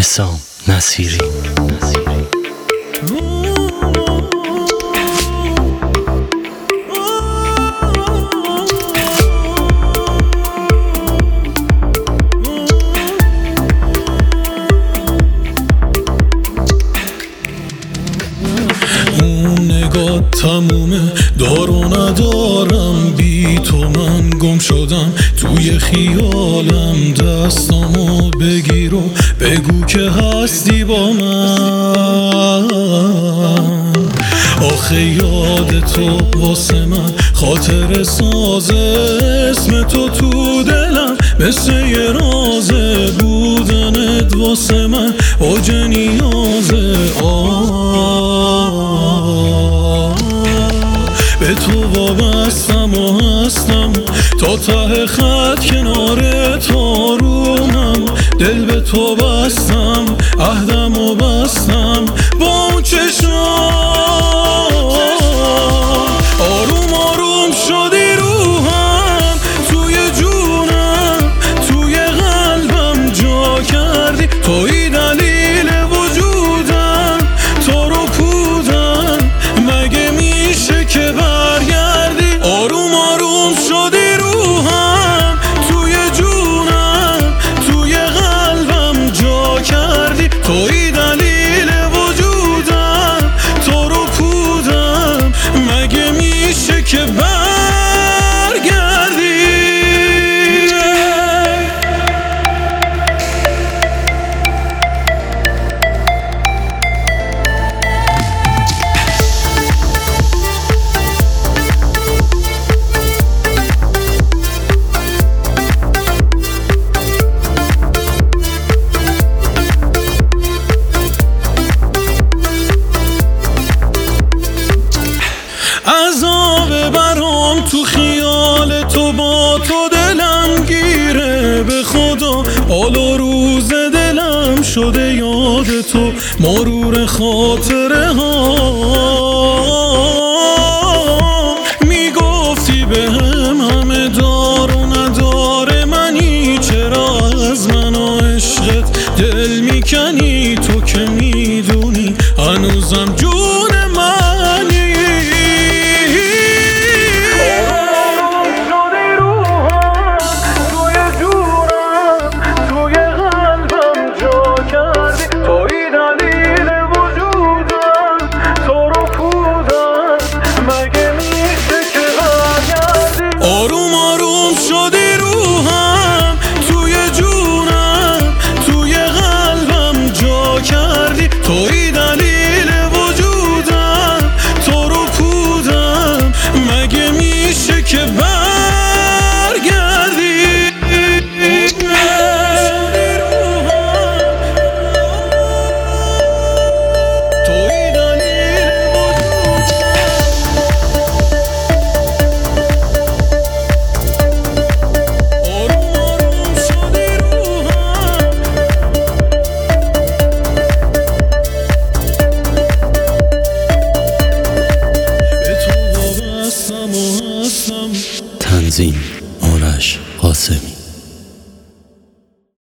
حسام نصیری. اون نگاه تمومه، دار و ندارم، بی تو من گم شدم توی خیالم. دستامو بگیر و بگو که هستی با من. آخه یاد تو واسه من خاطر سازه، اسم تو تو دلم مثل یه رازه. بودنت واسه من اوج نیازه. به تو وابستم و هستم تا ته خط کنار تو رومم. دل به تو بستم، عهدم و بستم با اون چشم. آروم آروم شدی روحم، توی جونم، توی قلبم جا کردی. توی دلیل وجودم، تو رو کودم، مگه میشه که برگردی؟ آروم آروم شدی روحم، توی جونم، توی قلبم جا کردی. توی دلیل وجودم، تو رو کودم، مگه میشه که برگردی؟ عذاب برام تو خیال تو، با تو دلم گیره. به خدا حال و روز دلم شده یاد تو، مرور خاطره ها. میگفتی بهم همه دار و نداره منی، چرا از من و عشقت دل میکنی؟ تو که